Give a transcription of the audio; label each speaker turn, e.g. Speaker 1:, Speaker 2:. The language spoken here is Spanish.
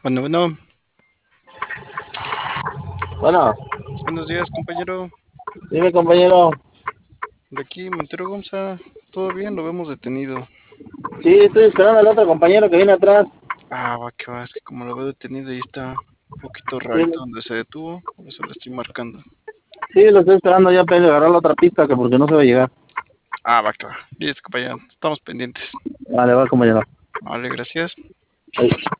Speaker 1: Bueno,
Speaker 2: Bueno,
Speaker 1: buenos días, compañero.
Speaker 2: dime compañero.
Speaker 1: De aquí, Montero Gonza, ¿todo bien? Lo vemos detenido.
Speaker 2: Sí, estoy esperando al otro compañero que viene atrás.
Speaker 1: Va, que va, es que como lo veo detenido y está un poquito
Speaker 2: Sí,
Speaker 1: rarito donde se detuvo, por eso le estoy marcando.
Speaker 2: sí, lo estoy esperando ya para agarrar la otra pista que porque no se va a llegar.
Speaker 1: Que va. Listo, compañero, estamos pendientes.
Speaker 2: Vale, va compañero.
Speaker 1: Vale, gracias.
Speaker 2: Ahí.